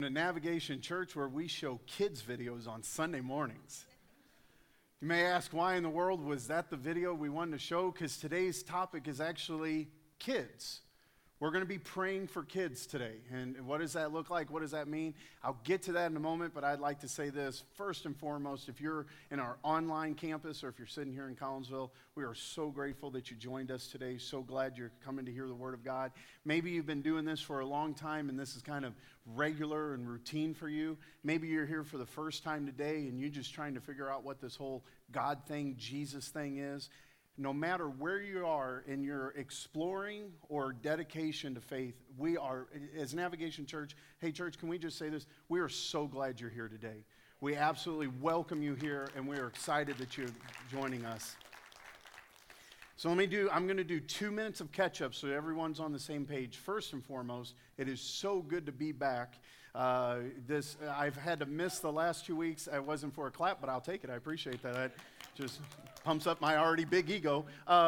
A Navigation Church where we show kids videos on Sunday mornings. You may ask, why in the world was that the video we wanted to show? Because today's topic is actually kids. We're going to be praying for kids today. And what does that look like? What does that mean? I'll get to that in a moment, but I'd like to say this. First and foremost, if you're in our online campus or if you're sitting here in Collinsville, we are so grateful that you joined us today. So glad you're coming to hear the Word of God. Maybe you've been doing this for a long time and this is kind of regular and routine for you. Maybe you're here for the first time today and you're just trying to figure out what this whole God thing, Jesus thing is. No matter where you are in your exploring or dedication to faith, we are, as Navigation Church, hey church, can we just say this? We are so glad you're here today. We absolutely welcome you here, and we are excited that you're joining us. So I'm going to do 2 minutes of catch-up so everyone's on the same page. First and foremost, it is so good to be back. I've had to miss the last 2 weeks. I wasn't for a clap, but I'll take it. I appreciate that. That just pumps up my already big ego.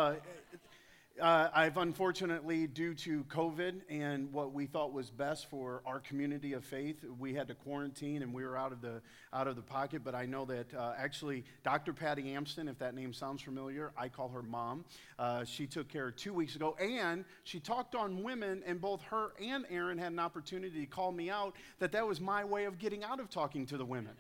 I've unfortunately, due to COVID and what we thought was best for our community of faith, we had to quarantine and we were out of the pocket. But I know that actually Dr. Patty Amston, if that name sounds familiar, I call her mom. She took care 2 weeks ago, and she talked on women, and both her and Aaron had an opportunity to call me out that was my way of getting out of talking to the women.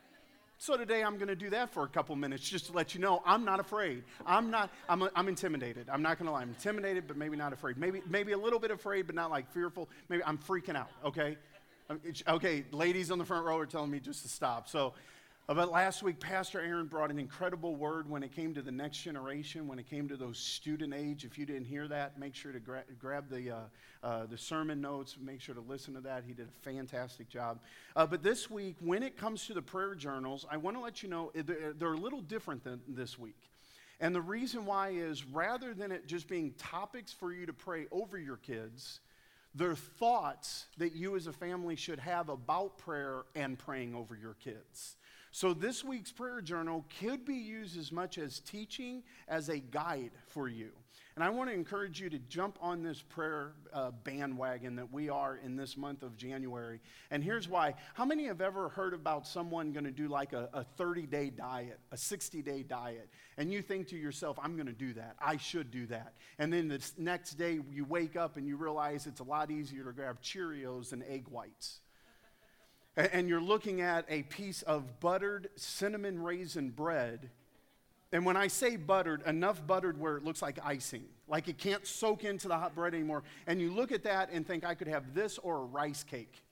So today I'm going to do that for a couple minutes just to let you know I'm not afraid. I'm intimidated. I'm not going to lie. I'm intimidated, but maybe not afraid. Maybe a little bit afraid, but not like fearful. Maybe I'm freaking out, okay? Okay, ladies on the front row are telling me just to stop. So, but last week, Pastor Aaron brought an incredible word when it came to the next generation, when it came to those student age. If you didn't hear that, make sure to grab the sermon notes. Make sure to listen to that. He did a fantastic job. But this week, when it comes to the prayer journals, I want to let you know they're a little different than this week. And the reason why is rather than it just being topics for you to pray over your kids, they're thoughts that you as a family should have about prayer and praying over your kids. So this week's prayer journal could be used as much as teaching as a guide for you. And I want to encourage you to jump on this prayer bandwagon that we are in this month of January. And here's why. How many have ever heard about someone going to do like a 30-day diet, a 60-day diet? And you think to yourself, I'm going to do that. I should do that. And then the next day you wake up and you realize it's a lot easier to grab Cheerios and egg whites. And you're looking at a piece of buttered cinnamon raisin bread. And when I say buttered, enough buttered where it looks like icing. Like it can't soak into the hot bread anymore. And you look at that and think, I could have this or a rice cake.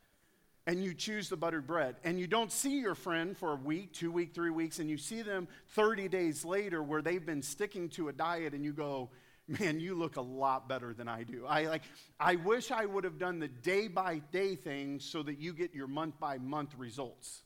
And you choose the buttered bread. And you don't see your friend for a week, 2 weeks, 3 weeks. And you see them 30 days later where they've been sticking to a diet. And you go, man, you look a lot better than I do. I wish I would have done the day-by-day thing so that you get your month-by-month results.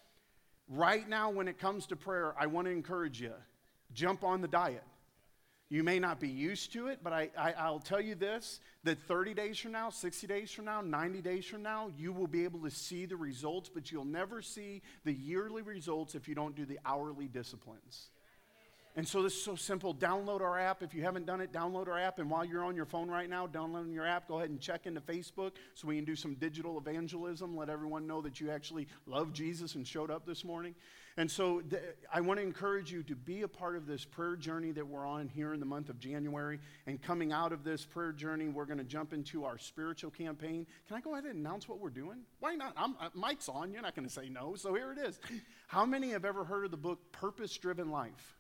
Right now, when it comes to prayer, I want to encourage you, jump on the diet. You may not be used to it, but I'll tell you this, that 30 days from now, 60 days from now, 90 days from now, you will be able to see the results, but you'll never see the yearly results if you don't do the hourly disciplines. And so this is so simple. Download our app. If you haven't done it, download our app. And while you're on your phone right now, downloading your app, go ahead and check into Facebook so we can do some digital evangelism, let everyone know that you actually love Jesus and showed up this morning. And so I want to encourage you to be a part of this prayer journey that we're on here in the month of January. And coming out of this prayer journey, we're going to jump into our spiritual campaign. Can I go ahead and announce what we're doing? Why not? Mike's on. You're not going to say no. So here it is. How many have ever heard of the book Purpose Driven Life?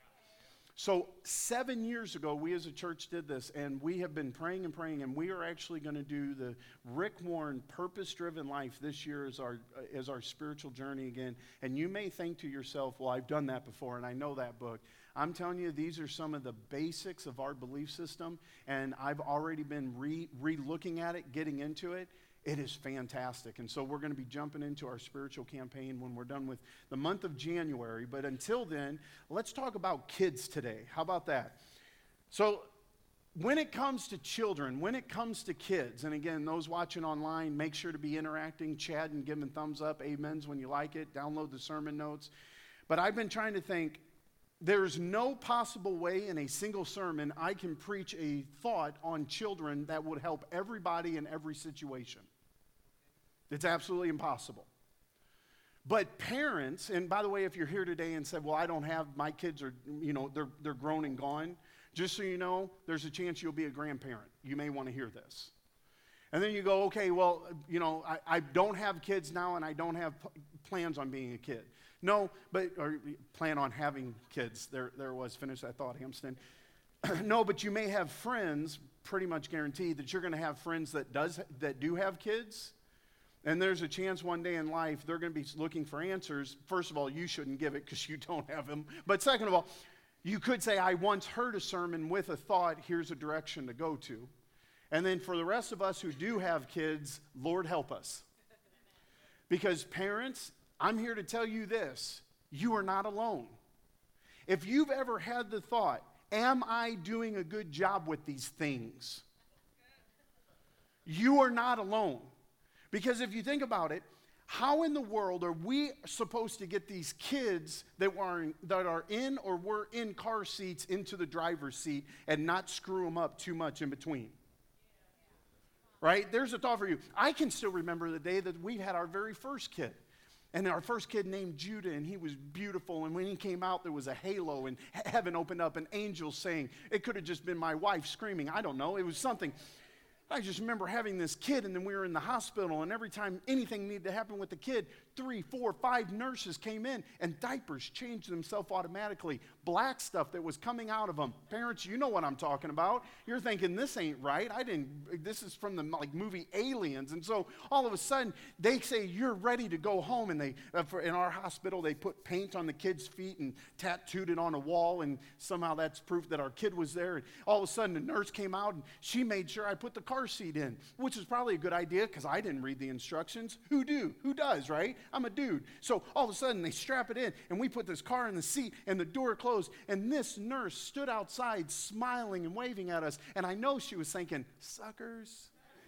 So 7 years ago, we as a church did this, and we have been praying, and we are actually going to do the Rick Warren Purpose-Driven Life this year as our spiritual journey again. And you may think to yourself, well, I've done that before, and I know that book. I'm telling you, these are some of the basics of our belief system, and I've already been re-looking at it, getting into it. It is fantastic. And so we're going to be jumping into our spiritual campaign when we're done with the month of January. But until then, let's talk about kids today. How about that? So when it comes to children, when it comes to kids, and again, those watching online, make sure to be interacting, chat, and giving thumbs up, amens when you like it, download the sermon notes. But I've been trying to think, there's no possible way in a single sermon I can preach a thought on children that would help everybody in every situation. It's absolutely impossible. But parents, and by the way, if you're here today and said, well, I don't have, my kids are, they're grown and gone, just so you know, there's a chance you'll be a grandparent. You may want to hear this. And then you go, okay, well, I don't have kids now and I don't have plans on being a kid. No, or plan on having kids. There was, finish that thought, Hamston. No, but you may have friends, pretty much guaranteed that you're going to have friends that do have kids. And there's a chance one day in life they're going to be looking for answers. First of all, you shouldn't give it because you don't have them. But second of all, you could say, I once heard a sermon with a thought, here's a direction to go to. And then for the rest of us who do have kids, Lord help us. Because parents, I'm here to tell you this, you are not alone. If you've ever had the thought, am I doing a good job with these things? You are not alone. Because if you think about it, how in the world are we supposed to get these kids that are in or were in car seats into the driver's seat and not screw them up too much in between? Right? There's a thought for you. I can still remember the day that we had our very first kid. And our first kid named Judah, and he was beautiful. And when he came out, there was a halo, and heaven opened up, and angels sang. It could have just been my wife screaming. I don't know. It was something. I just remember having this kid, and then we were in the hospital, and every time anything needed to happen with the kid, 3, 4, 5 nurses came in, and diapers changed themselves automatically. Black stuff that was coming out of them. Parents, you know what I'm talking about. You're thinking, this ain't right. This is from the movie Aliens. And so all of a sudden, they say, you're ready to go home. And they, in our hospital, they put paint on the kid's feet and tattooed it on a wall. And somehow that's proof that our kid was there. And all of a sudden, the nurse came out, and she made sure I put the car seat in, which is probably a good idea because I didn't read the instructions. Who does, right? I'm a dude. So all of a sudden, they strap it in, and we put this car in the seat, and the door closed. And this nurse stood outside smiling and waving at us. And I know she was thinking, suckers.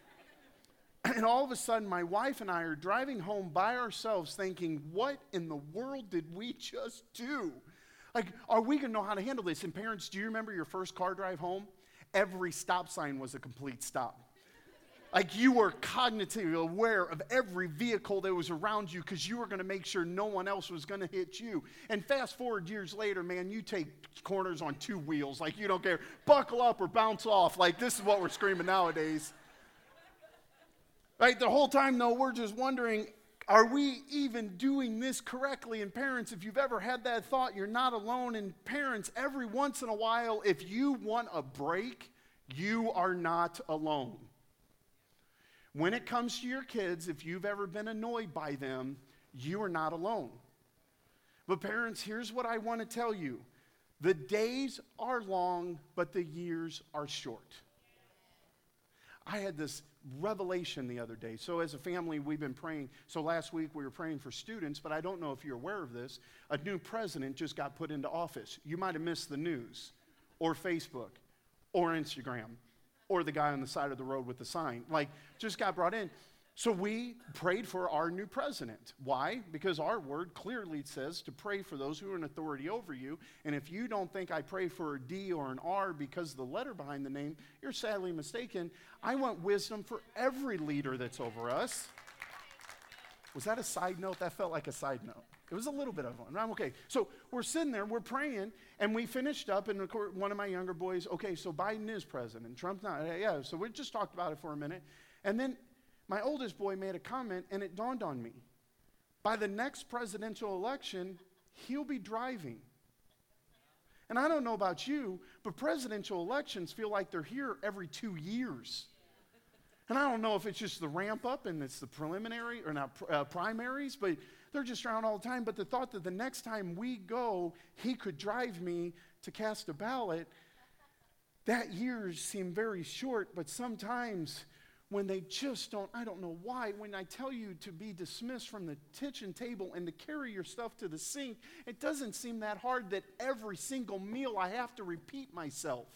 And all of a sudden, my wife and I are driving home by ourselves thinking, what in the world did we just do? Like, are we going to know how to handle this? And parents, do you remember your first car drive home? Every stop sign was a complete stop. Like you were cognitively aware of every vehicle that was around you because you were going to make sure no one else was going to hit you. And fast forward years later, man, you take corners on 2 wheels. Like you don't care. Buckle up or bounce off. Like this is what we're screaming nowadays. Right? The whole time, though, we're just wondering, are we even doing this correctly? And parents, if you've ever had that thought, you're not alone. And parents, every once in a while, if you want a break, you are not alone. When it comes to your kids, if you've ever been annoyed by them, you are not alone. But parents, here's what I want to tell you. The days are long, but the years are short. I had this revelation the other day. So as a family, we've been praying. So last week we were praying for students, but I don't know if you're aware of this. A new president just got put into office. You might have missed the news or Facebook or Instagram. Or the guy on the side of the road with the sign, just got brought in. So we prayed for our new president. Why? Because our word clearly says to pray for those who are in authority over you. And if you don't think I pray for a D or an R because of the letter behind the name, you're sadly mistaken. I want wisdom for every leader that's over us. Was that a side note? That felt like a side note. It was a little bit of one. I'm okay. So we're sitting there, we're praying, and we finished up, and of course, one of my younger boys, okay, so Biden is president, Trump's not. Yeah, so we just talked about it for a minute. And then my oldest boy made a comment, and it dawned on me. By the next presidential election, he'll be driving. And I don't know about you, but presidential elections feel like they're here every 2 years. And I don't know if it's just the ramp up and it's the preliminary or not primaries, but they're just around all the time. But the thought that the next time we go, he could drive me to cast a ballot, that years seem very short. But sometimes when they just don't, I don't know why, when I tell you to be dismissed from the kitchen table and to carry your stuff to the sink, it doesn't seem that hard that every single meal I have to repeat myself.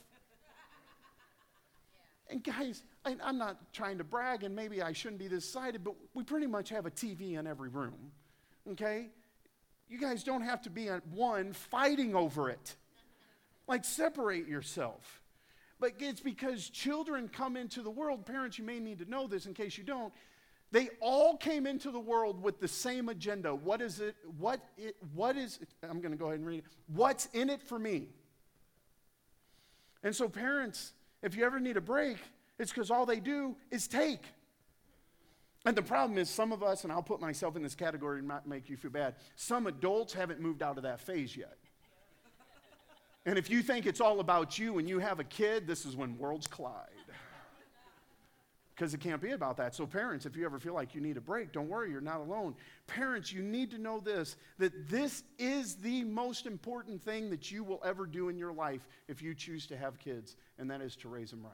And guys, I'm not trying to brag, and maybe I shouldn't be this excited, but we pretty much have a TV in every room, okay? You guys don't have to be at one fighting over it. Separate yourself. But it's because children come into the world. Parents, you may need to know this in case you don't. They all came into the world with the same agenda. What is it? I'm going to go ahead and read it. What's in it for me? And so parents, if you ever need a break, it's because all they do is take. And the problem is some of us, and I'll put myself in this category and not make you feel bad, some adults haven't moved out of that phase yet. And if you think it's all about you and you have a kid, this is when worlds collide. Because it can't be about that. So parents, if you ever feel like you need a break, don't worry, you're not alone. Parents, you need to know this, that this is the most important thing that you will ever do in your life if you choose to have kids, and that is to raise them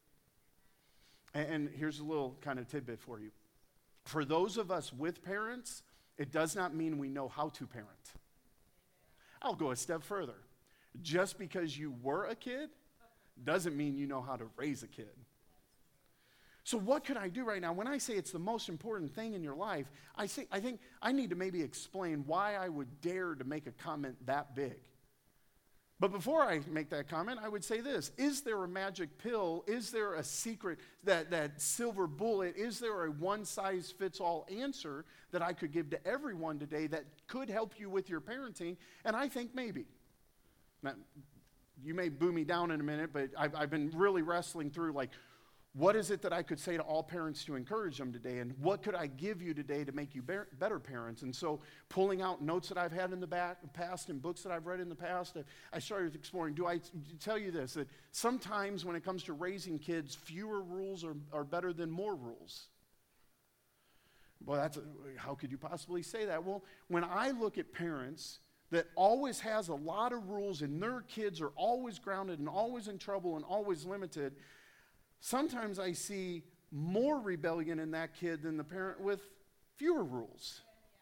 right. And here's a little kind of tidbit for you. For those of us with parents, it does not mean we know how to parent. I'll go a step further. Just because you were a kid doesn't mean you know how to raise a kid. So what could I do right now? When I say it's the most important thing in your life, I think I need to maybe explain why I would dare to make a comment that big. But before I make that comment, I would say this. Is there a magic pill? Is there a secret, that silver bullet? Is there a one-size-fits-all answer that I could give to everyone today that could help you with your parenting? And I think maybe. Now, you may boo me down in a minute, but I've been really wrestling through, like, what is it that I could say to all parents to encourage them today? And what could I give you today to make you better parents? And so pulling out notes that I've had in the past and books that I've read in the past, I started exploring. Do I tell you this, that sometimes when it comes to raising kids, fewer rules are better than more rules? Well, how could you possibly say that? Well, when I look at parents that always has a lot of rules and their kids are always grounded and always in trouble and always limited, sometimes I see more rebellion in that kid than the parent with fewer rules.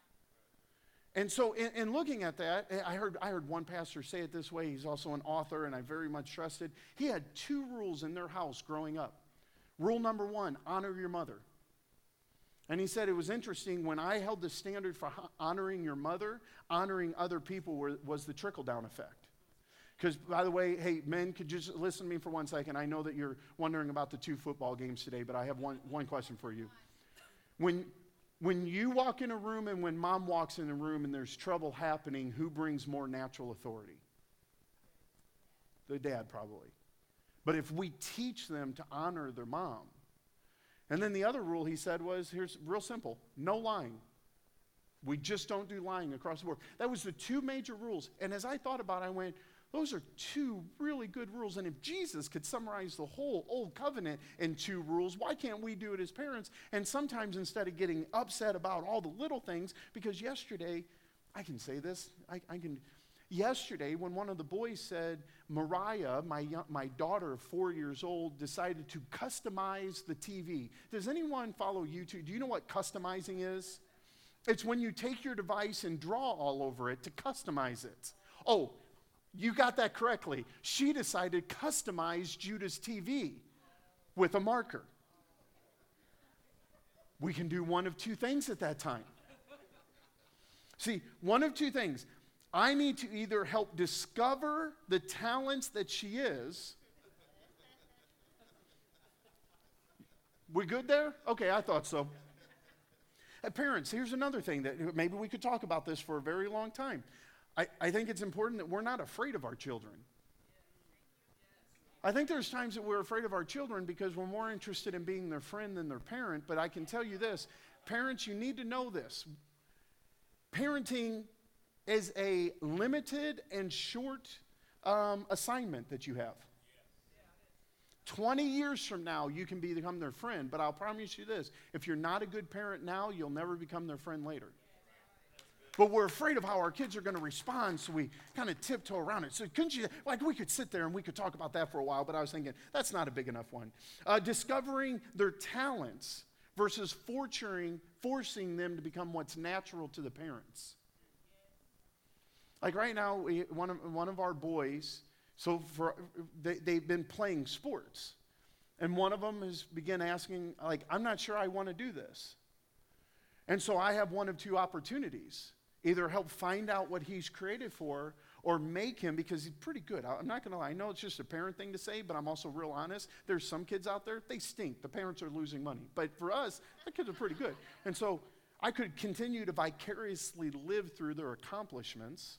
And so in looking at that, I heard one pastor say it this way. He's also an author, and I very much trusted. He had 2 rules in their house growing up. Rule number 1, honor your mother. And he said it was interesting, when I held the standard for honoring your mother, honoring other people was the trickle-down effect. Because, by the way, hey, men, could you just listen to me for 1 second? I know that you're wondering about the 2 football games today, but I have one question for you. When you walk in a room and when mom walks in a room and there's trouble happening, who brings more natural authority? The dad, probably. But if we teach them to honor their mom. And then the other rule he said was, here's real simple, no lying. We just don't do lying across the board. That was the 2 major rules. And as I thought about it, I went, those are 2 really good rules. And if Jesus could summarize the whole Old Covenant in 2 rules, why can't we do it as parents? And sometimes instead of getting upset about all the little things, because yesterday, I can say this, yesterday when one of the boys said, Mariah, my daughter of 4 years old, decided to customize the TV. Does anyone follow YouTube? Do you know what customizing is? It's when you take your device and draw all over it to customize it. Oh, you got that correctly. She decided to customize Judah's TV with a marker. We can do one of 2 things at that time. See, one of 2 things. I need to either help discover the talents that she is. We good there? Okay, I thought so. Parents, here's another thing that maybe we could talk about this for a very long time. I think it's important that we're not afraid of our children. I think there's times that we're afraid of our children because we're more interested in being their friend than their parent. But I can tell you this, parents, you need to know this. Parenting is a limited and short assignment that you have. 20 years from now, you can become their friend. But I'll promise you this, if you're not a good parent now, you'll never become their friend later. But we're afraid of how our kids are going to respond, so we kind of tiptoe around it. So couldn't you, like we could sit there and we could talk about that for a while, but I was thinking, that's not a big enough one. Discovering their talents versus forcing them to become what's natural to the parents. Like right now, one of our boys, they've been playing sports. And one of them has begun asking, like, I'm not sure I want to do this. And so I have one of 2 opportunities. Either help find out what he's created for, or make him, because he's pretty good. I'm not going to lie. I know it's just a parent thing to say, but I'm also real honest. There's some kids out there, they stink. The parents are losing money. But for us, the kids are pretty good. And so I could continue to vicariously live through their accomplishments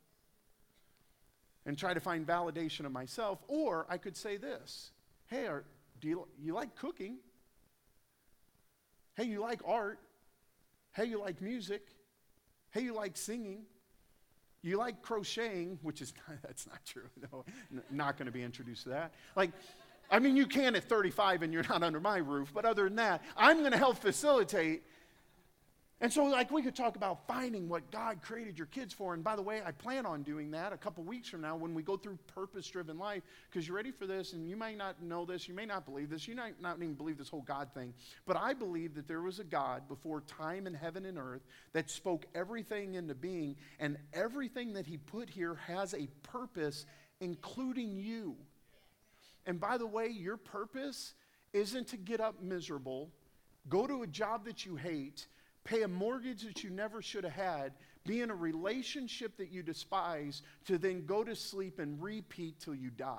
and try to find validation of myself. Or I could say this, hey, do you like cooking? Hey, you like art? Hey, you like music? Hey, you like singing? You like crocheting, which is, that's not true. No, not going to be introduced to that. I mean, you can at 35 and you're not under my roof, but other than that, I'm going to help facilitate. And so, we could talk about finding what God created your kids for. And by the way, I plan on doing that a couple weeks from now when we go through purpose-driven life, because you're ready for this, and you might not know this, you may not believe this, you might not even believe this whole God thing, but I believe that there was a God before time and heaven and earth that spoke everything into being, and everything that he put here has a purpose, including you. And by the way, your purpose isn't to get up miserable, go to a job that you hate, pay a mortgage that you never should have had, be in a relationship that you despise, to then go to sleep and repeat till you die.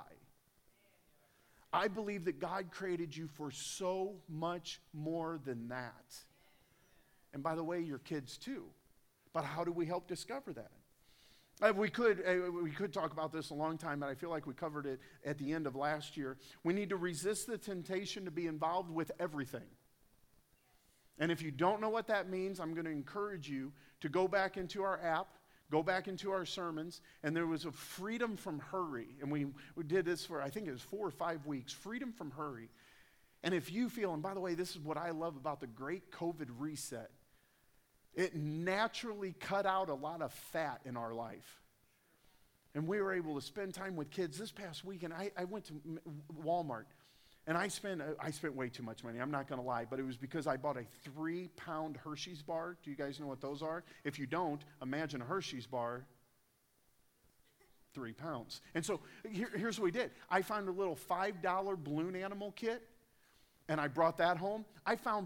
I believe that God created you for so much more than that. And by the way, your kids too. But how do we help discover that? We could talk about this a long time, but I feel like we covered it at the end of last year. We need to resist the temptation to be involved with everything. And if you don't know what that means, I'm going to encourage you to go back into our app, go back into our sermons, and there was a freedom from hurry. And we did this for, I think it was 4 or 5 weeks, freedom from hurry. And if you feel, and by the way, this is what I love about the great COVID reset, it naturally cut out a lot of fat in our life. And we were able to spend time with kids. This past weekend, I went to Walmart. And I spent way too much money, I'm not going to lie, but it was because I bought a 3-pound Hershey's bar. Do you guys know what those are? If you don't, imagine a Hershey's bar, 3 pounds. And so here's what we did. I found a little $5 balloon animal kit, and I brought that home. I found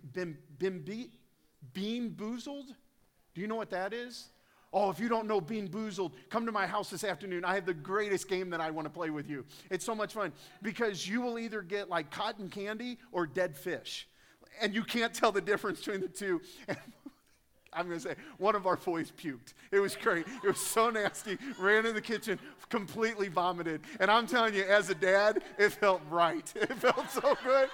Bean Boozled. Do you know what that is? Oh, if you don't know Bean Boozled, come to my house this afternoon. I have the greatest game that I want to play with you. It's so much fun because you will either get like cotton candy or dead fish. And you can't tell the difference between the two. And I'm going to say, one of our boys puked. It was great. It was so nasty. Ran in the kitchen, completely vomited. And I'm telling you, as a dad, it felt right. It felt so good.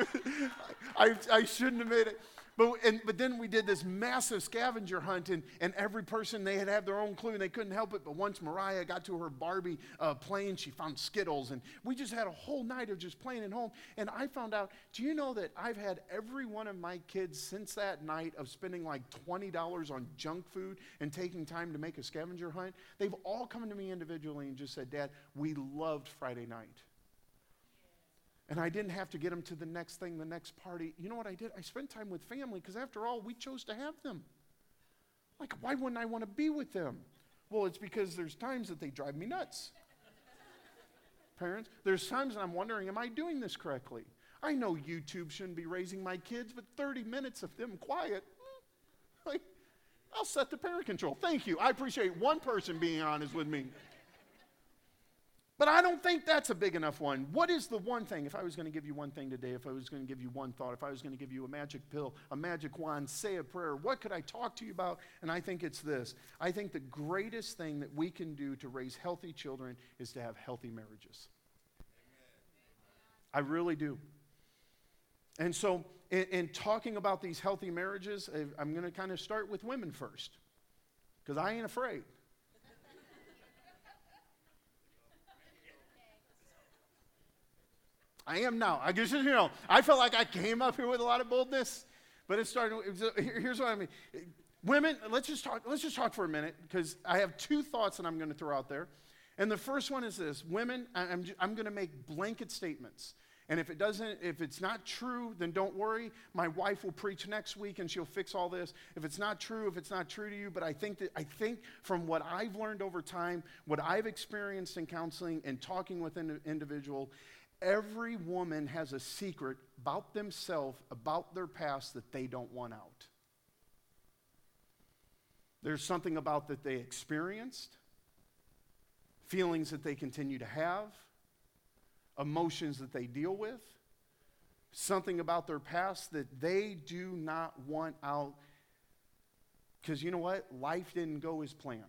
I shouldn't have made it. But then we did this massive scavenger hunt, and every person, they had their own clue, and they couldn't help it. But once Mariah got to her Barbie plane, she found Skittles, and we just had a whole night of just playing at home. And I found out, do you know that I've had every one of my kids since that night of spending like $20 on junk food and taking time to make a scavenger hunt? They've all come to me individually and just said, Dad, we loved Friday night. And I didn't have to get them to the next thing, the next party. You know what I did? I spent time with family because after all, we chose to have them. Like, why wouldn't I want to be with them? Well, it's because there's times that they drive me nuts. Parents, there's times that I'm wondering, am I doing this correctly? I know YouTube shouldn't be raising my kids, but 30 minutes of them quiet, I'll set the parent control. Thank you. I appreciate one person being honest with me. But I don't think that's a big enough one. What is the one thing? If I was going to give you one thing today, if I was going to give you one thought, if I was going to give you a magic pill, a magic wand, say a prayer, what could I talk to you about? And I think it's this. I think the greatest thing that we can do to raise healthy children is to have healthy marriages. I really do. And so in talking about these healthy marriages, I'm going to kind of start with women first, because I ain't afraid. I am now. I guess, I felt like I came up here with a lot of boldness, but here's what I mean. Women, let's just talk for a minute, because I have 2 thoughts that I'm going to throw out there. And the first one is this. Women, I'm going to make blanket statements. And if it's not true, then don't worry. My wife will preach next week and she'll fix all this. If it's not true to you, but I think from what I've learned over time, what I've experienced in counseling and talking with an individual, every woman has a secret about themselves, about their past that they don't want out. There's something about that they experienced, feelings that they continue to have, emotions that they deal with, something about their past that they do not want out. Because you know what? Life didn't go as planned.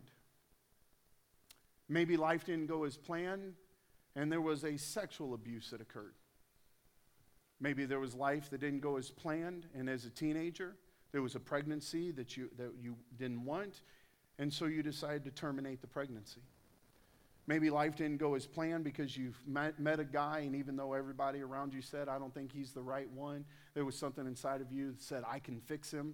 Maybe life didn't go as planned, and there was a sexual abuse that occurred. Maybe there was life that didn't go as planned, and as a teenager, there was a pregnancy that you didn't want, and so you decided to terminate the pregnancy. Maybe life didn't go as planned because you've met a guy, and even though everybody around you said, I don't think he's the right one, there was something inside of you that said, I can fix him.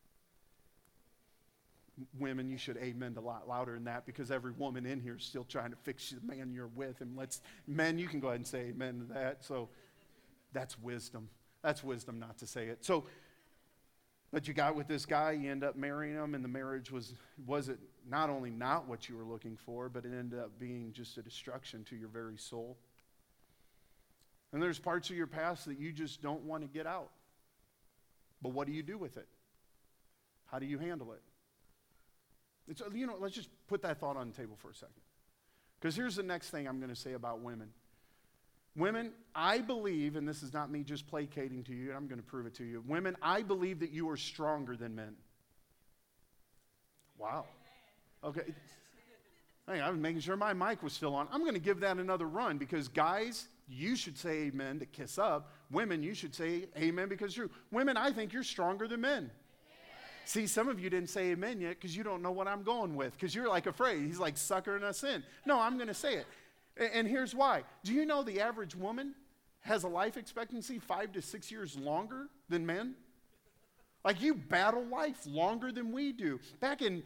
Women, you should amen a lot louder than that, because every woman in here is still trying to fix the man you're with. And men, you can go ahead and say amen to that. So that's wisdom. That's wisdom not to say it. So, but you got with this guy, you end up marrying him, and the marriage was it not only not what you were looking for, but it ended up being just a destruction to your very soul. And there's parts of your past that you just don't want to get out. But what do you do with it? How do you handle it? Let's just put that thought on the table for a second. Because here's the next thing I'm going to say about women. Women, I believe, and this is not me just placating to you, I'm going to prove it to you. Women, I believe that you are stronger than men. Wow. Okay. Hey, I was making sure my mic was still on. I'm going to give that another run, because guys, you should say amen to kiss up. Women, you should say amen because it's true. Women, I think you're stronger than men. See, some of you didn't say amen yet because you don't know what I'm going with, because you're like afraid. He's like suckering us in. No, I'm going to say it. And here's why. Do you know the average woman has a life expectancy 5 to 6 years longer than men? Like, you battle life longer than we do. Back in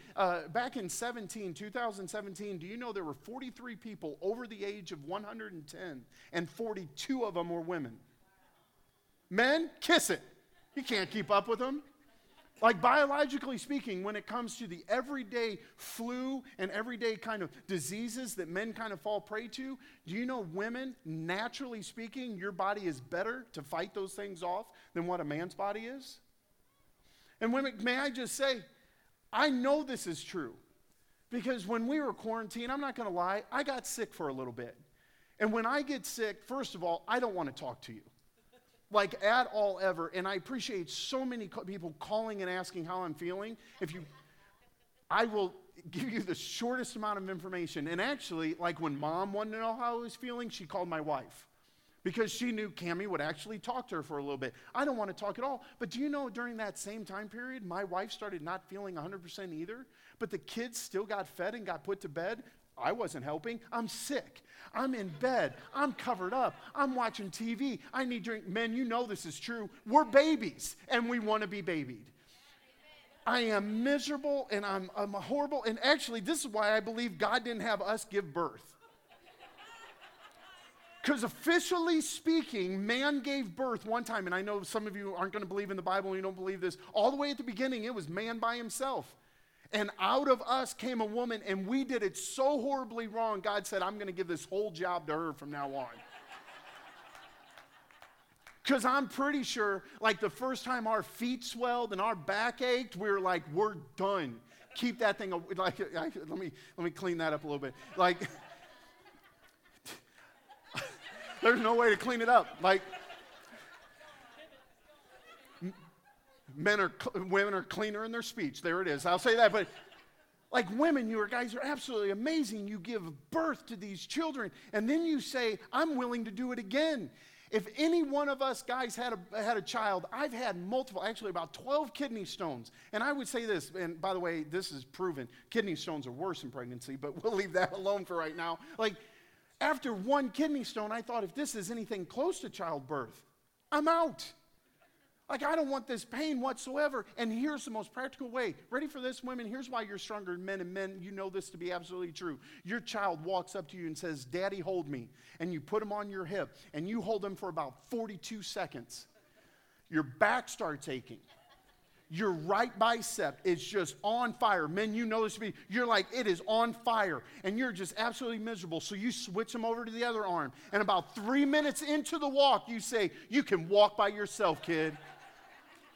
2017, do you know there were 43 people over the age of 110, and 42 of them were women? Men, kiss it. You can't keep up with them. Like, biologically speaking, when it comes to the everyday flu and everyday kind of diseases that men kind of fall prey to, do you know women, naturally speaking, your body is better to fight those things off than what a man's body is? And women, may I just say, I know this is true. Because when we were quarantined, I'm not going to lie, I got sick for a little bit. And when I get sick, first of all, I don't want to talk to you. Like, at all ever. And I appreciate so many people calling and asking how I'm feeling. I will give you the shortest amount of information. And actually, like when Mom wanted to know how I was feeling, she called my wife, because she knew Cammie would actually talk to her for a little bit. I don't want to talk at all. But do you know, during that same time period, my wife started not feeling 100% either, but the kids still got fed and got put to bed. I wasn't helping. I'm sick. I'm in bed. I'm covered up. I'm watching TV. I need drink. Men, you know this is true. We're babies, and we want to be babied. I am miserable, and I'm horrible. And actually, this is why I believe God didn't have us give birth. Because officially speaking, man gave birth one time. And I know some of you aren't going to believe in the Bible, and you don't believe this. All the way at the beginning, it was man by himself. And out of us came a woman, and we did it so horribly wrong, God said, I'm going to give this whole job to her from now on. Because I'm pretty sure, like, the first time our feet swelled and our back ached, we were like, we're done. Keep that thing, like, let me clean that up a little bit. Like, there's no way to clean it up. Like, women are cleaner in their speech. There it is. I'll say that. But like, women, you guys are absolutely amazing. You give birth to these children, and then you say, I'm willing to do it again. If any one of us guys had a child, I've had multiple, actually about 12 kidney stones. And I would say this, and by the way, this is proven. Kidney stones are worse in pregnancy, but we'll leave that alone for right now. Like, after one kidney stone, I thought, if this is anything close to childbirth, I'm out. Like, I don't want this pain whatsoever. And here's the most practical way. Ready for this, women? Here's why you're stronger than men. And men, you know this to be absolutely true. Your child walks up to you and says, Daddy, hold me. And you put him on your hip, and you hold him for about 42 seconds. Your back starts aching. Your right bicep is just on fire. Men, you know this to be, you're like, it is on fire. And you're just absolutely miserable. So you switch them over to the other arm. And about 3 minutes into the walk, you say, you can walk by yourself, kid.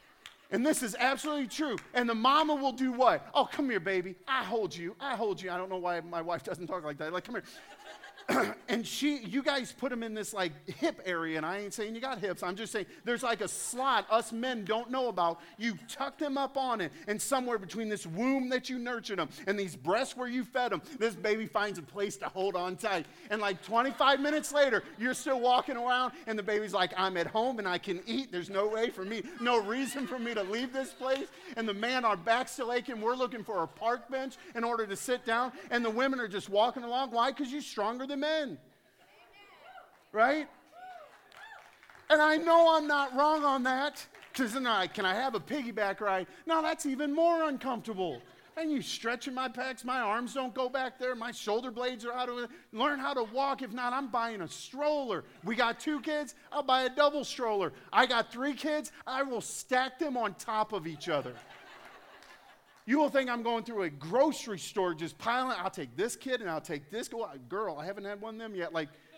And this is absolutely true. And the mama will do what? Oh, come here, baby. I hold you. I hold you. I don't know why my wife doesn't talk like that. Like, come here. And you guys put them in this like hip area, and I ain't saying you got hips. I'm just saying there's like a slot us men don't know about. You tuck them up on it, and somewhere between this womb that you nurtured them and these breasts where you fed them, this baby finds a place to hold on tight. And like 25 minutes later, you're still walking around, and the baby's like, I'm at home and I can eat. There's no reason for me to leave this place. And the man, our back's still aching. We're looking for a park bench in order to sit down, and the women are just walking along. Why? Because you're stronger than men. Right? And I know I'm not wrong on that. Because can I have a piggyback ride? No, that's even more uncomfortable. And you stretching my pecs, my arms don't go back there, my shoulder blades are out of it. Learn how to walk. If not, I'm buying a stroller. We got 2 kids, I'll buy a double stroller. I got 3 kids, I will stack them on top of each other. You will think I'm going through a grocery store just piling. I'll take this kid and I'll take this girl. I haven't had one of them yet.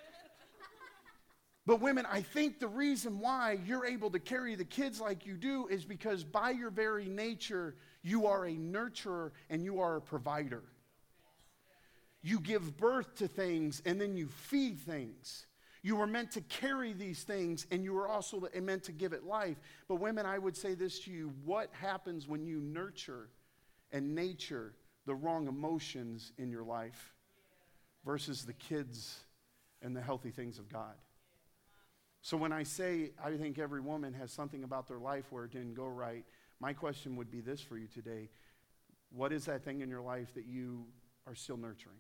But women, I think the reason why you're able to carry the kids like you do is because by your very nature, you are a nurturer and you are a provider. You give birth to things and then you feed things. You were meant to carry these things, and you were also meant to give it life. But women, I would say this to you: what happens when you nurture and nature the wrong emotions in your life versus the kids and the healthy things of God? So when I say I think every woman has something about their life where it didn't go right, my question would be this for you today: what is that thing in your life that you are still nurturing?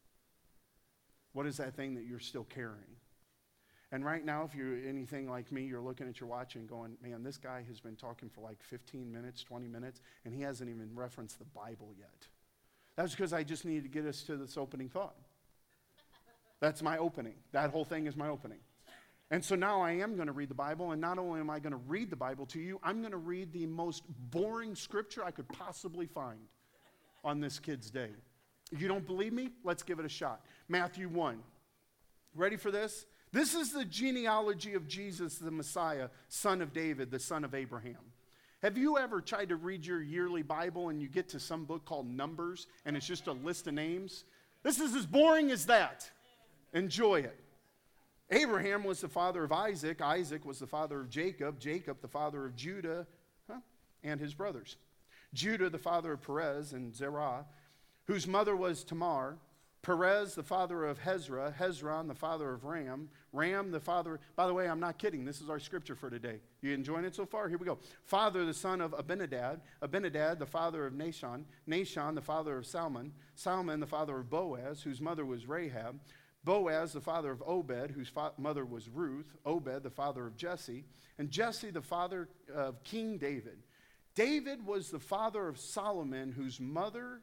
What is that thing that you're still carrying? And right now, if you're anything like me, you're looking at your watch and going, man, this guy has been talking for like 15 minutes, 20 minutes, and he hasn't even referenced the Bible yet. That's because I just needed to get us to this opening thought. That's my opening. That whole thing is my opening. And so now I am going to read the Bible, and not only am I going to read the Bible to you, I'm going to read the most boring scripture I could possibly find on this kid's day. If you don't believe me, let's give it a shot. Matthew 1. Ready for this? This is the genealogy of Jesus, the Messiah, son of David, the son of Abraham. Have you ever tried to read your yearly Bible and you get to some book called Numbers and it's just a list of names? This is as boring as that. Enjoy it. Abraham was the father of Isaac. Isaac was the father of Jacob. Jacob, the father of Judah and his brothers. Judah, the father of Perez and Zerah, whose mother was Tamar. Perez, the father of Hezron. Hezron, the father of Ram. Ram, the father, by the way, I'm not kidding. This is our scripture for today. You enjoying it so far? Here we go. Father, the son of Abinadab. Abinadab, the father of Nahshon. Nahshon, the father of Salmon. Salmon, the father of Boaz, whose mother was Rahab. Boaz, the father of Obed, whose mother was Ruth. Obed, the father of Jesse. And Jesse, the father of King David. David was the father of Solomon, whose mother,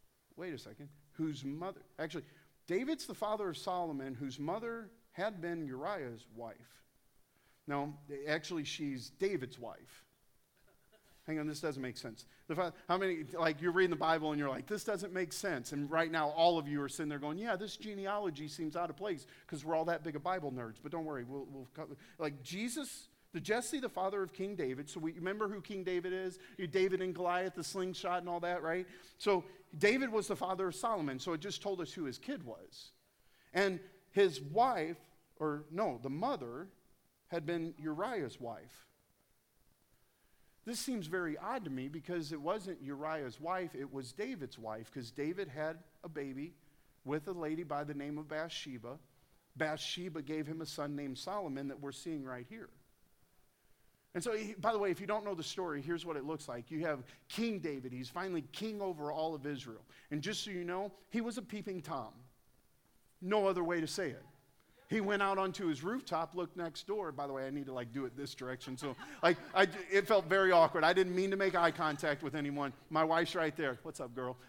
actually, David's the father of Solomon, whose mother had been Uriah's wife. No, actually, she's David's wife. Hang on, this doesn't make sense. How many, like, you're reading the Bible and you're like, this doesn't make sense. And right now, all of you are sitting there going, yeah, this genealogy seems out of place because we're all that big of Bible nerds. But don't worry, we'll like Jesus, Jesse, the father of King David. So we remember who King David is? David and Goliath, the slingshot and all that, right? So David was the father of Solomon. So it just told us who his kid was. And his wife, the mother, had been Uriah's wife. This seems very odd to me because it wasn't Uriah's wife, it was David's wife, because David had a baby with a lady by the name of Bathsheba. Bathsheba gave him a son named Solomon that we're seeing right here. And so, by the way, if you don't know the story, here's what it looks like. You have King David. He's finally king over all of Israel. And just so you know, he was a peeping Tom. No other way to say it. He went out onto his rooftop, looked next door. By the way, I need to do it this direction. So it felt very awkward. I didn't mean to make eye contact with anyone. My wife's right there. What's up, girl?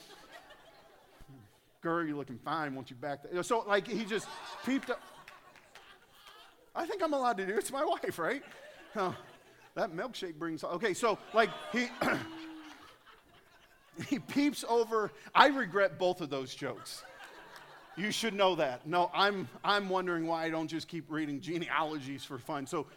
Girl, you're looking fine. Won't you back there? So he just peeped up. I think I'm allowed to do it. It's my wife, right? That milkshake brings... Okay, so he peeps over. I regret both of those jokes. You should know that. No, I'm wondering why I don't just keep reading genealogies for fun. So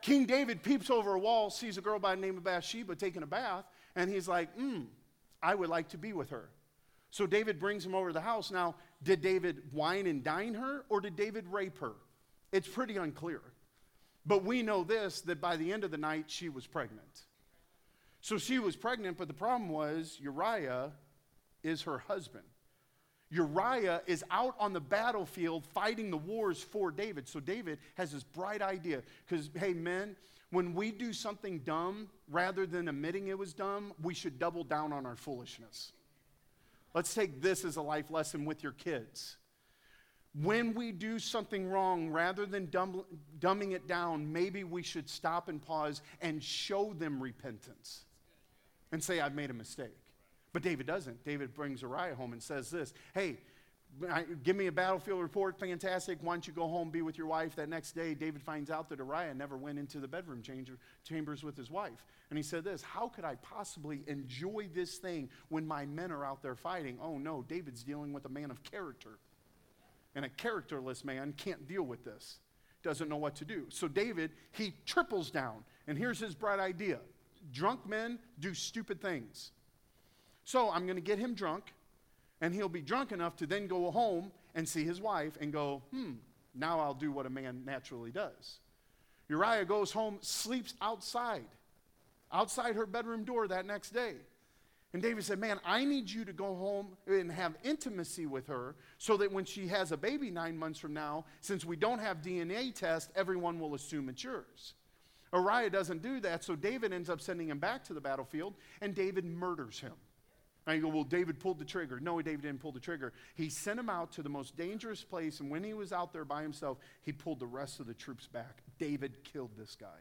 King David peeps over a wall, sees a girl by the name of Bathsheba taking a bath, and he's like, I would like to be with her. So David brings him over to the house. Now, did David wine and dine her, or did David rape her? It's pretty unclear. But we know this, that by the end of the night, she was pregnant. So she was pregnant, but the problem was Uriah is her husband. Uriah is out on the battlefield fighting the wars for David. So David has this bright idea. Because, hey, men, when we do something dumb, rather than admitting it was dumb, we should double down on our foolishness. Let's take this as a life lesson with your kids. When we do something wrong, rather than dumbing it down, maybe we should stop and pause and show them repentance and say, I've made a mistake. But David doesn't. David brings Uriah home and says this, hey, give me a battlefield report, fantastic. Why don't you go home, be with your wife? That next day, David finds out that Uriah never went into the bedroom chambers with his wife. And he said this, how could I possibly enjoy this thing when my men are out there fighting? Oh no, David's dealing with a man of character. And a characterless man can't deal with this. Doesn't know what to do. So David, he triples down. And here's his bright idea. Drunk men do stupid things. So I'm going to get him drunk, and he'll be drunk enough to then go home and see his wife and go, now I'll do what a man naturally does. Uriah goes home, sleeps outside her bedroom door that next day. And David said, man, I need you to go home and have intimacy with her so that when she has a baby 9 months from now, since we don't have DNA tests, everyone will assume it's yours. Uriah doesn't do that, so David ends up sending him back to the battlefield, and David murders him. Now you go, well, David pulled the trigger. No, David didn't pull the trigger. He sent him out to the most dangerous place, and when he was out there by himself, he pulled the rest of the troops back. David killed this guy.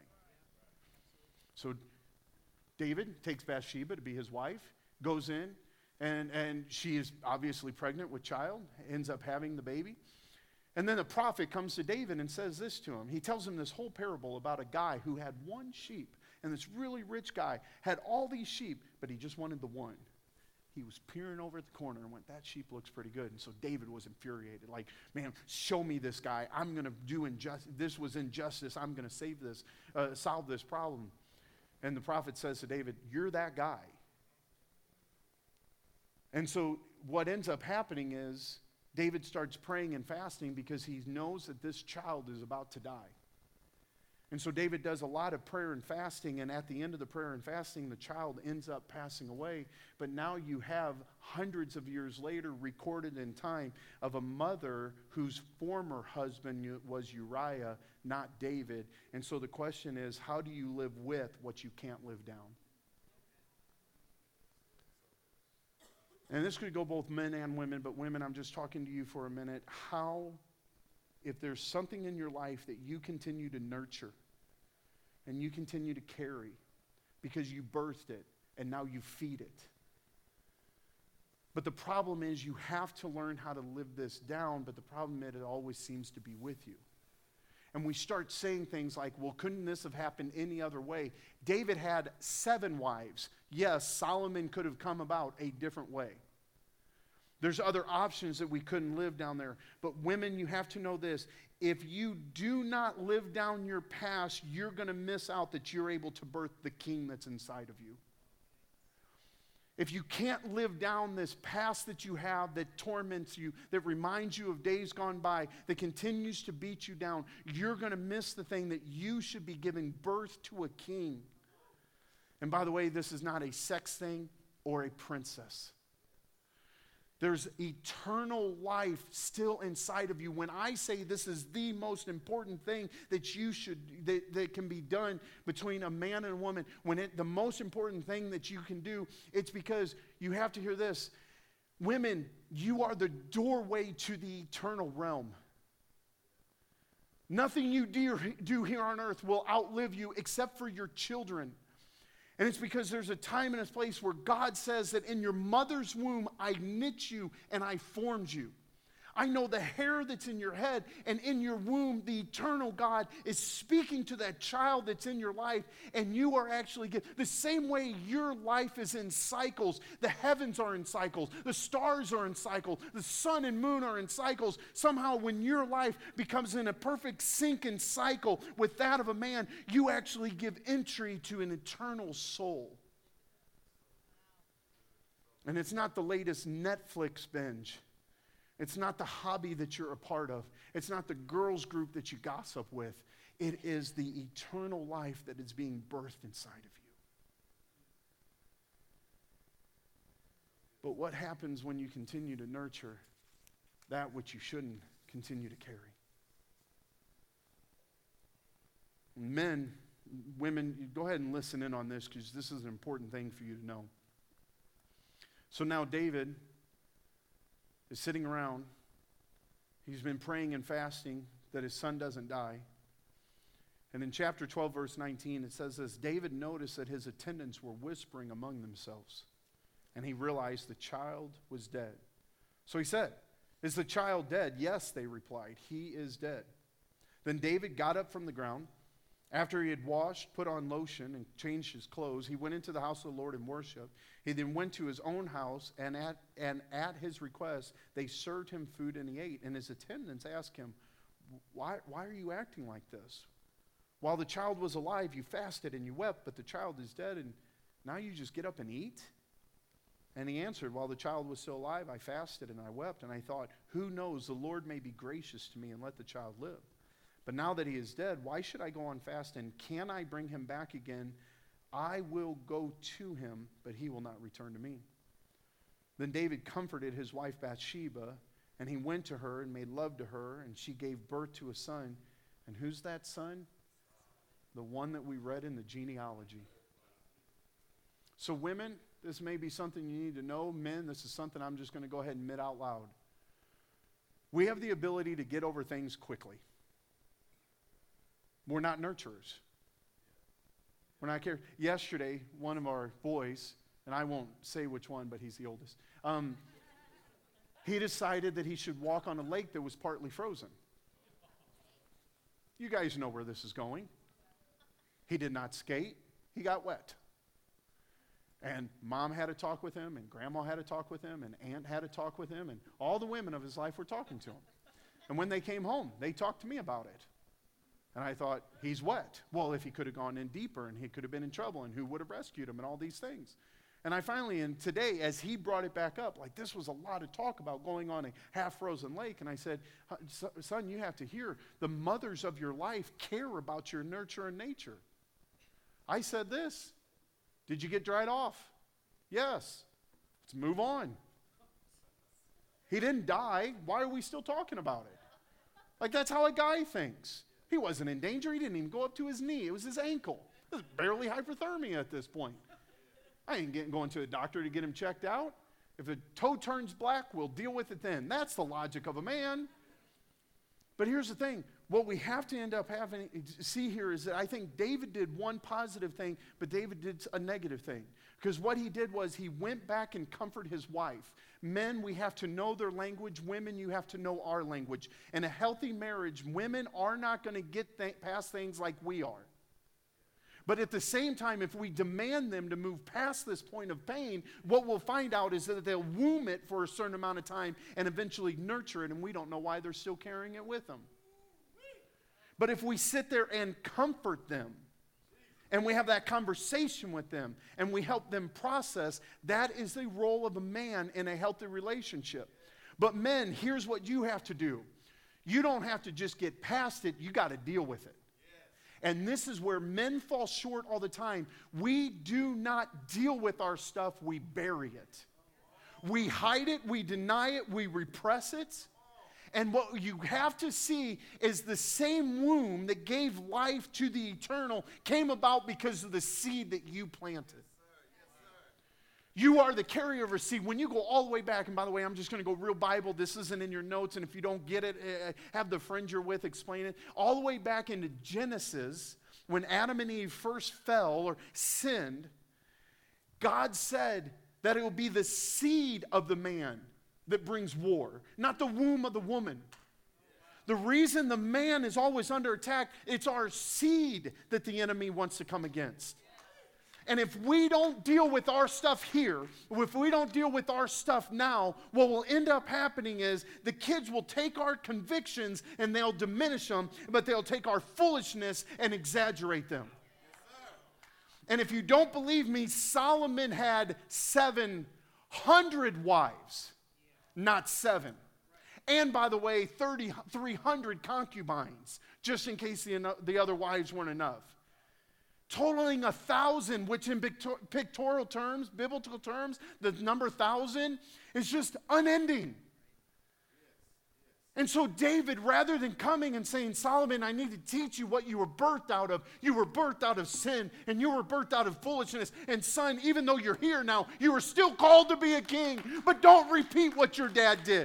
So David takes Bathsheba to be his wife, goes in, and she is obviously pregnant with child, ends up having the baby. And then the prophet comes to David and says this to him. He tells him this whole parable about a guy who had one sheep, and this really rich guy had all these sheep, but he just wanted the one. He was peering over at the corner and went, that sheep looks pretty good. And so David was infuriated. Like, man, show me this guy. I'm going to do injustice. This was injustice. I'm going to save this, solve this problem. And the prophet says to David, you're that guy. And so what ends up happening is David starts praying and fasting because he knows that this child is about to die. And so David does a lot of prayer and fasting, and at the end of the prayer and fasting, the child ends up passing away. But now you have hundreds of years later recorded in time of a mother whose former husband was Uriah, not David. And so the question is, how do you live with what you can't live down? And this could go both men and women, but women, I'm just talking to you for a minute. How, if there's something in your life that you continue to nurture and you continue to carry because you birthed it and now you feed it. But the problem is you have to learn how to live this down, but the problem is it always seems to be with you. And we start saying things like, well, couldn't this have happened any other way? David had 7 wives. Yes, Solomon could have come about a different way. There's other options that we couldn't live down there. But women, you have to know this. If you do not live down your past, you're going to miss out that you're able to birth the king that's inside of you. If you can't live down this past that you have that torments you, that reminds you of days gone by, that continues to beat you down, you're going to miss the thing that you should be giving birth to a king. And by the way, this is not a sex thing or a princess. There's eternal life still inside of you. When I say this is the most important thing that you should, that can be done between a man and a woman, the most important thing that you can do, it's because you have to hear this. Women, you are the doorway to the eternal realm. Nothing you do here on earth will outlive you except for your children. And it's because there's a time and a place where God says that in your mother's womb, I knit you and I formed you. I know the hair that's in your head and in your womb, the eternal God is speaking to that child that's in your life, and you are actually the same way your life is in cycles. The heavens are in cycles. The stars are in cycles. The sun and moon are in cycles. Somehow when your life becomes in a perfect sync and cycle with that of a man, you actually give entry to an eternal soul. And it's not the latest Netflix binge. It's not the hobby that you're a part of. It's not the girls group that you gossip with. It is the eternal life that is being birthed inside of you. But what happens when you continue to nurture that which you shouldn't continue to carry? Men, women, go ahead and listen in on this, because this is an important thing for you to know. So now David is sitting around. He's been praying and fasting that his son doesn't die. And in chapter 12, verse 19, it says this: David noticed that his attendants were whispering among themselves, and he realized the child was dead. So he said, "Is the child dead?" "Yes," they replied, "he is dead." Then David got up from the ground. After he had washed, put on lotion, and changed his clothes, he went into the house of the Lord and worshiped. He then went to his own house, and at his request, they served him food, and he ate. And his attendants asked him, why are you acting like this? While the child was alive, you fasted and you wept, but the child is dead, and now you just get up and eat? And he answered, while the child was still alive, I fasted and I wept, and I thought, who knows, the Lord may be gracious to me and let the child live. But now that he is dead, why should I go on fasting? Can I bring him back again? I will go to him, but he will not return to me. Then David comforted his wife Bathsheba, and he went to her and made love to her, and she gave birth to a son. And who's that son? The one that we read in the genealogy. So women, this may be something you need to know. Men, this is something I'm just going to go ahead and admit out loud. We have the ability to get over things quickly. We're not nurturers. We're not care. Yesterday, one of our boys, and I won't say which one, but he's the oldest, he decided that he should walk on a lake that was partly frozen. You guys know where this is going. He did not skate. He got wet. And mom had a talk with him, and grandma had a talk with him, and aunt had a talk with him, and all the women of his life were talking to him. And when they came home, they talked to me about it. And I thought, he's wet. Well, if he could have gone in deeper, and he could have been in trouble, and who would have rescued him, and all these things. And I finally, and today, as he brought it back up, like this was a lot of talk about going on a half-frozen lake, and I said, son, you have to hear, the mothers of your life care about your nurture and nature. I said this: did you get dried off? Yes. Let's move on. He didn't die. Why are we still talking about it? Like, that's how a guy thinks. He wasn't in danger. He didn't even go up to his knee. It was his ankle. It was barely hypothermia at this point. I ain't going to a doctor to get him checked out. If a toe turns black, we'll deal with it then. That's the logic of a man. But here's the thing. What we have to end up having see here is that I think David did one positive thing, but David did a negative thing. Because what he did was he went back and comforted his wife. Men, we have to know their language. Women, you have to know our language. In a healthy marriage, women are not going to get past things like we are. But at the same time, if we demand them to move past this point of pain, what we'll find out is that they'll womb it for a certain amount of time and eventually nurture it, and we don't know why they're still carrying it with them. But if we sit there and comfort them, and we have that conversation with them, and we help them process, that is the role of a man in a healthy relationship. But men, here's what you have to do. You don't have to just get past it, you got to deal with it. And this is where men fall short all the time. We do not deal with our stuff, we bury it. We hide it, we deny it, we repress it. And what you have to see is the same womb that gave life to the eternal came about because of the seed that you planted. You are the carrier of a seed. When you go all the way back, and by the way, I'm just going to go real Bible. This isn't in your notes, and if you don't get it, have the friend you're with explain it. All the way back into Genesis, when Adam and Eve first fell or sinned, God said that it will be the seed of the man that brings war, not the womb of the woman. The reason the man is always under attack, it's our seed that the enemy wants to come against. And if we don't deal with our stuff here, if we don't deal with our stuff now, what will end up happening is the kids will take our convictions and they'll diminish them, but they'll take our foolishness and exaggerate them. And if you don't believe me, Solomon had 700 wives, not 7. And by the way, 300 concubines, just in case the other wives weren't enough. Totaling 1,000, which in pictorial terms, biblical terms, the number 1,000 is just unending. And so David, rather than coming and saying, Solomon, I need to teach you what you were birthed out of. You were birthed out of sin, and you were birthed out of foolishness. And son, even though you're here now, you are still called to be a king. But don't repeat what your dad did.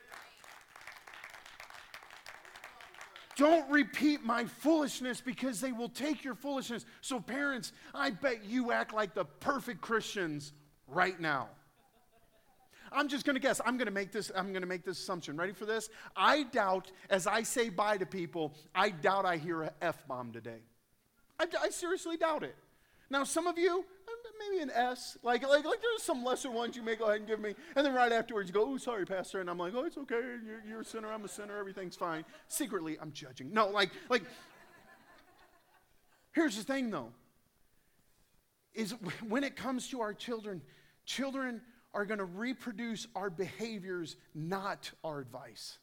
Don't repeat my foolishness, because they will take your foolishness. So parents, I bet you act like the perfect Christians right now. I'm just going to guess. I'm going to make this assumption. Ready for this? I doubt, as I say bye to people, I doubt I hear an F-bomb today. I seriously doubt it. Now, some of you, maybe an S. Like there's some lesser ones you may go ahead and give me. And then right afterwards you go, oh, sorry, Pastor. And I'm like, oh, it's okay. You're a sinner. I'm a sinner. Everything's fine. Secretly, I'm judging. No, like, here's the thing, though. Is when it comes to our children are going to reproduce our behaviors, not our advice.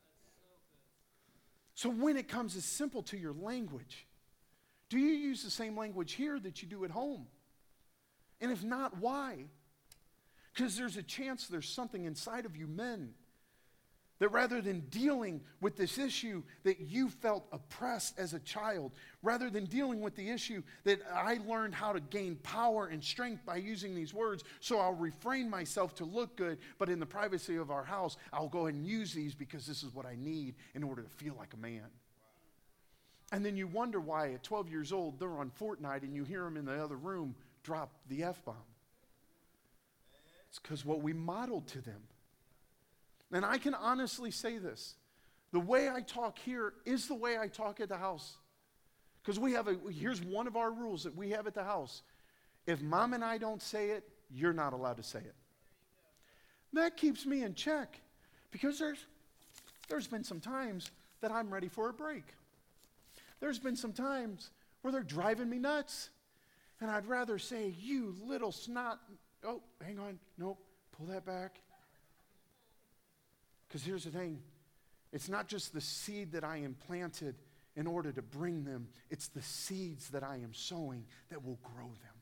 So when it comes, it's simple to your language. Do you use the same language here that you do at home? And if not, why? Because there's a chance there's something inside of you, men, that rather than dealing with this issue that you felt oppressed as a child, rather than dealing with the issue that I learned how to gain power and strength by using these words, so I'll refrain myself to look good, but in the privacy of our house, I'll go ahead and use these because this is what I need in order to feel like a man. And then you wonder why at 12 years old, they're on Fortnite and you hear them in the other room drop the F-bomb. It's because what we modeled to them. And I can honestly say this. The way I talk here is the way I talk at the house. Because here's one of our rules that we have at the house. If mom and I don't say it, you're not allowed to say it. That keeps me in check. Because there's been some times that I'm ready for a break. There's been some times where they're driving me nuts. And I'd rather say, you little snot. Oh, hang on. Nope. Pull that back. Because here's the thing. It's not just the seed that I implanted in order to bring them. It's the seeds that I am sowing that will grow them.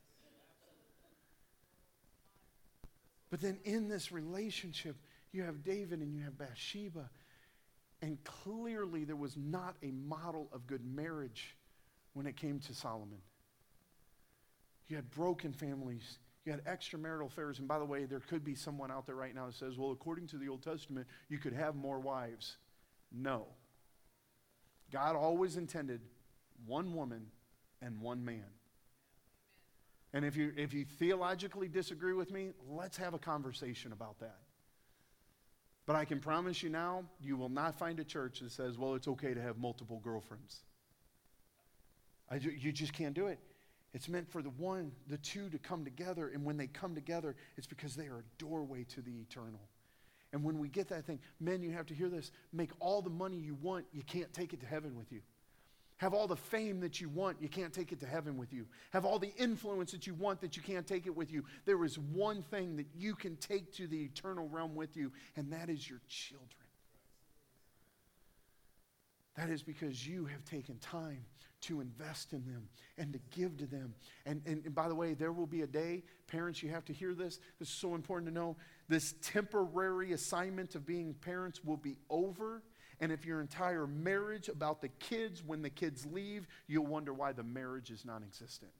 But then in this relationship, you have David and you have Bathsheba. And clearly there was not a model of good marriage when it came to Solomon. You had broken families. You had extramarital affairs. And by the way, there could be someone out there right now that says, well, according to the Old Testament, you could have more wives. No. God always intended one woman and one man. And if you theologically disagree with me, let's have a conversation about that. But I can promise you now, you will not find a church that says, well, it's okay to have multiple girlfriends. You just can't do it. It's meant for the two to come together, and when they come together, it's because they are a doorway to the eternal. And when we get that thing, men, you have to hear this, make all the money you want, you can't take it to heaven with you. Have all the fame that you want, you can't take it to heaven with you. Have all the influence that you want, that you can't take it with you. There is one thing that you can take to the eternal realm with you, and that is your children. That is because you have taken time to invest in them and to give to them. And by the way, there will be a day, parents, you have to hear this. This is so important to know. This temporary assignment of being parents will be over. And if your entire marriage about the kids, when the kids leave, you'll wonder why the marriage is non-existent.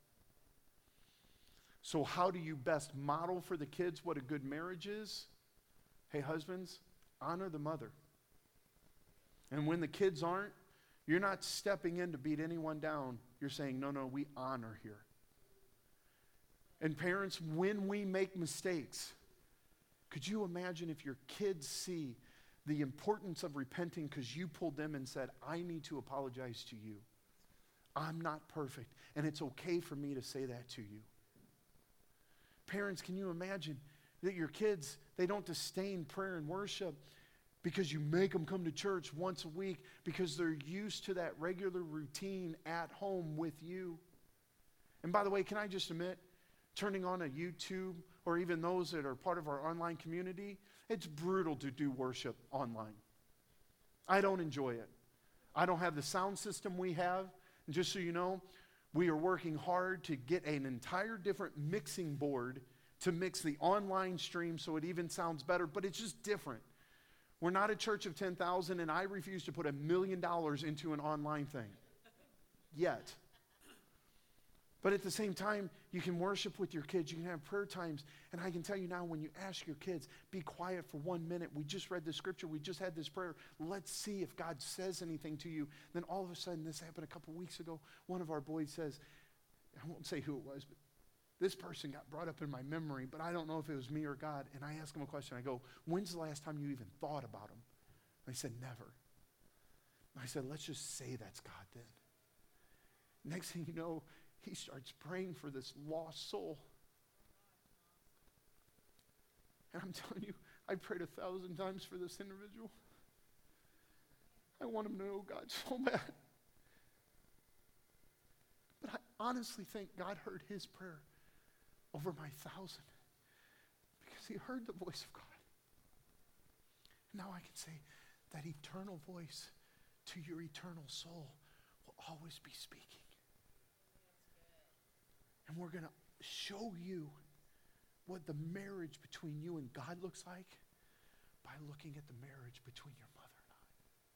So how do you best model for the kids what a good marriage is? Hey, husbands, honor the mother. And when the kids aren't, you're not stepping in to beat anyone down. You're saying, no, we honor here. And parents, when we make mistakes, Could you imagine if your kids see the importance of repenting because you pulled them and said, I need to apologize to you. I'm not perfect, and it's okay for me to say that to you. Parents, can you imagine that your kids, they don't disdain prayer and worship because you make them come to church once a week because they're used to that regular routine at home with you? And by the way, can I just admit, turning on a YouTube or even those that are part of our online community, it's brutal to do worship online. I don't enjoy it. I don't have the sound system we have. And just so you know, we are working hard to get an entire different mixing board to mix the online stream so it even sounds better, but it's just different. We're not a church of 10,000, and I refuse to put $1 million into an online thing yet. But at the same time, you can worship with your kids. You can have prayer times. And I can tell you now, when you ask your kids, be quiet for 1 minute. We just read the scripture. We just had this prayer. Let's see if God says anything to you. Then all of a sudden, this happened a couple weeks ago. One of our boys says, I won't say who it was, but this person got brought up in my memory, but I don't know if it was me or God. And I ask him a question. I go, when's the last time you even thought about him? And he said, never. And I said, let's just say that's God then. Next thing you know, he starts praying for this lost soul. And I'm telling you, I prayed 1,000 times for this individual. I want him to know God so bad. But I honestly think God heard his prayer over my 1,000 because he heard the voice of God. And now I can say that eternal voice to your eternal soul will always be speaking. And we're going to show you what the marriage between you and God looks like by looking at the marriage between your mother and I.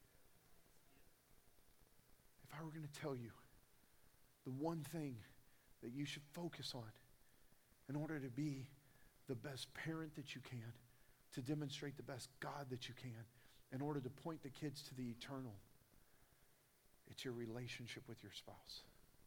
If I were going to tell you the one thing that you should focus on in order to be the best parent that you can, to demonstrate the best God that you can, in order to point the kids to the eternal, it's your relationship with your spouse.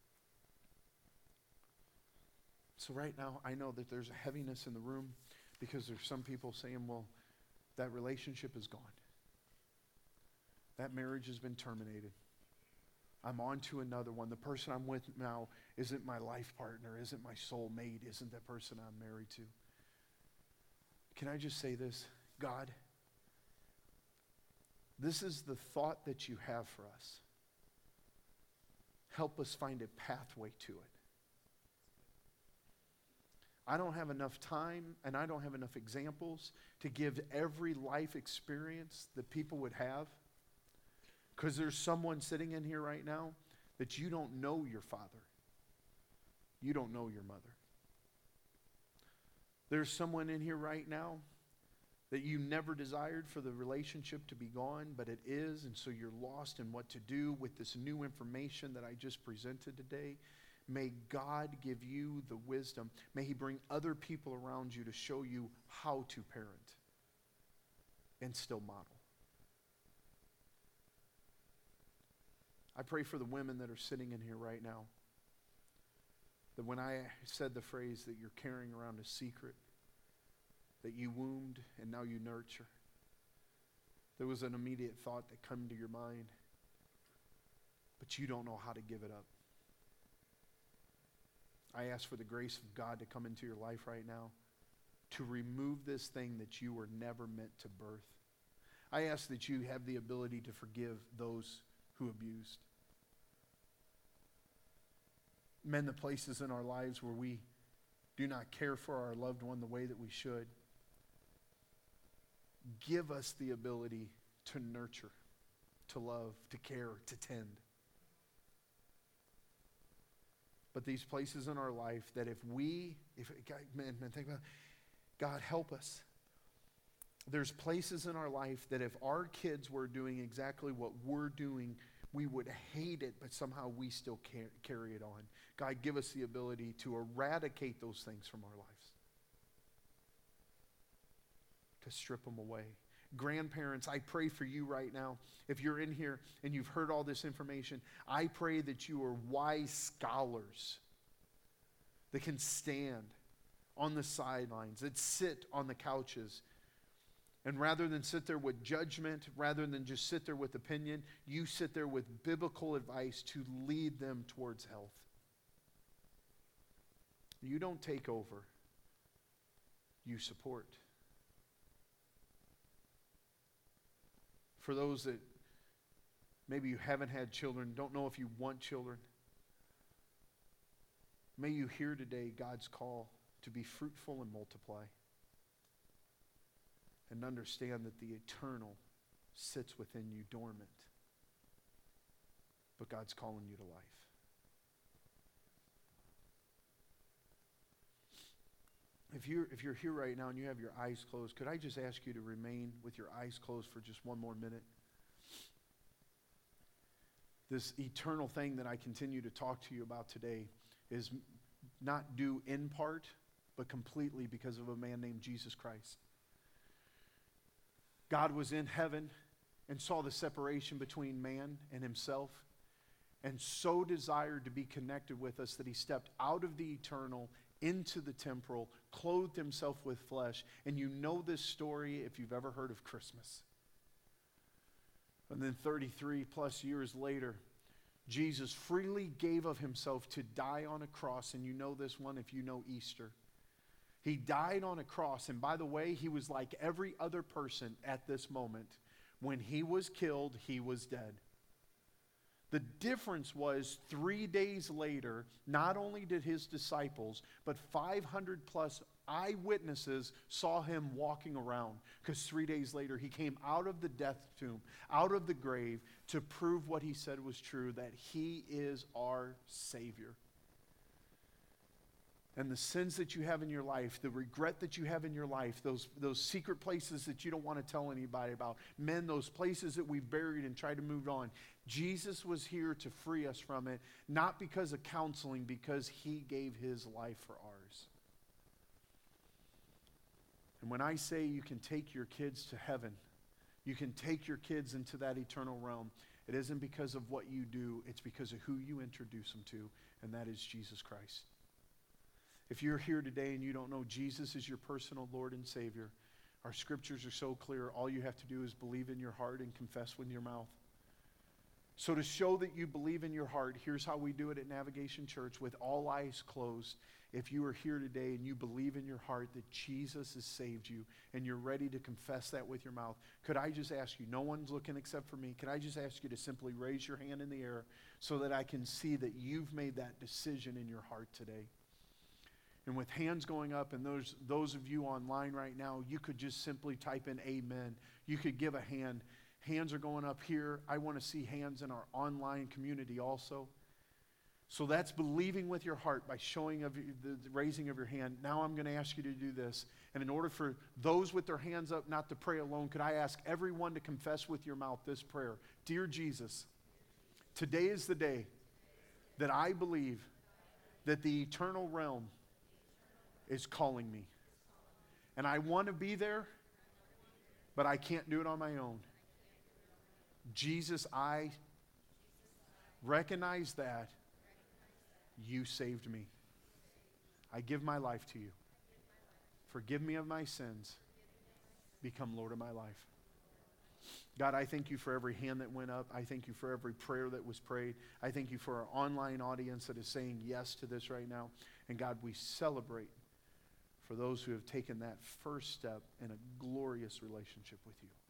So right now, I know that there's a heaviness in the room because there's some people saying, well, that relationship is gone. That marriage has been terminated. I'm on to another one. The person I'm with now isn't my life partner, isn't my soul mate, isn't that person I'm married to. Can I just say this? God, this is the thought that you have for us. Help us find a pathway to it. I don't have enough time and I don't have enough examples to give every life experience that people would have. Because there's someone sitting in here right now that you don't know your father. You don't know your mother. There's someone in here right now that you never desired for the relationship to be gone, but it is, and so you're lost in what to do with this new information that I just presented today. May God give you the wisdom. May he bring other people around you to show you how to parent and still model. I pray for the women that are sitting in here right now, that when I said the phrase that you're carrying around a secret, that you wombed and now you nurture, there was an immediate thought that came to your mind, but you don't know how to give it up. I ask for the grace of God to come into your life right now to remove this thing that you were never meant to birth. I ask that you have the ability to forgive those who abused. Men, the places in our lives where we do not care for our loved one the way that we should. Give us the ability to nurture, to love, to care, to tend. But these places in our life that think about it, God help us. There's places in our life that if our kids were doing exactly what we're doing, we would hate it, but somehow we still carry it on. God, give us the ability to eradicate those things from our lives. To strip them away. Grandparents, I pray for you right now. If you're in here and you've heard all this information, I pray that you are wise scholars that can stand on the sidelines, that sit on the couches, And rather than sit there with judgment, rather than just sit there with opinion, you sit there with biblical advice to lead them towards health. You don't take over. You support. For those that maybe you haven't had children, don't know if you want children, may you hear today God's call to be fruitful and multiply. And understand that the eternal sits within you dormant. But God's calling you to life. If you're here right now and you have your eyes closed, could I just ask you to remain with your eyes closed for just one more minute? This eternal thing that I continue to talk to you about today is not due in part, but completely because of a man named Jesus Christ. God was in heaven and saw the separation between man and himself, and so desired to be connected with us that he stepped out of the eternal into the temporal, clothed himself with flesh. And you know this story if you've ever heard of Christmas. And then 33 plus years later, Jesus freely gave of himself to die on a cross. And you know this one if you know Easter. He died on a cross, and by the way, he was like every other person at this moment. When he was killed, he was dead. The difference was 3 days later, not only did his disciples, but 500 plus eyewitnesses saw him walking around. Because 3 days later, he came out of the death tomb, out of the grave, to prove what he said was true, that he is our Savior. And the sins that you have in your life, the regret that you have in your life, those secret places that you don't want to tell anybody about, men, those places that we've buried and tried to move on, Jesus was here to free us from it, not because of counseling, because he gave his life for ours. And when I say you can take your kids to heaven, you can take your kids into that eternal realm, it isn't because of what you do, it's because of who you introduce them to, and that is Jesus Christ. If you're here today and you don't know Jesus as your personal Lord and Savior, our scriptures are so clear. All you have to do is believe in your heart and confess with your mouth. So to show that you believe in your heart, here's how we do it at Navigation Church with all eyes closed. If you are here today and you believe in your heart that Jesus has saved you and you're ready to confess that with your mouth, could I just ask you, no one's looking except for me, could I just ask you to simply raise your hand in the air so that I can see that you've made that decision in your heart today? And with hands going up, and those of you online right now, you could just simply type in amen. You could give a hand. Hands are going up here. I want to see hands in our online community also. So that's believing with your heart by showing of the raising of your hand. Now I'm going to ask you to do this. And in order for those with their hands up not to pray alone, could I ask everyone to confess with your mouth this prayer? Dear Jesus, today is the day that I believe that the eternal realm is calling me. And I want to be there, but I can't do it on my own. Jesus, I recognize that you saved me. I give my life to you. Forgive me of my sins. Become Lord of my life. God, I thank you for every hand that went up. I thank you for every prayer that was prayed. I thank you for our online audience that is saying yes to this right now. And God, we celebrate for those who have taken that first step in a glorious relationship with you.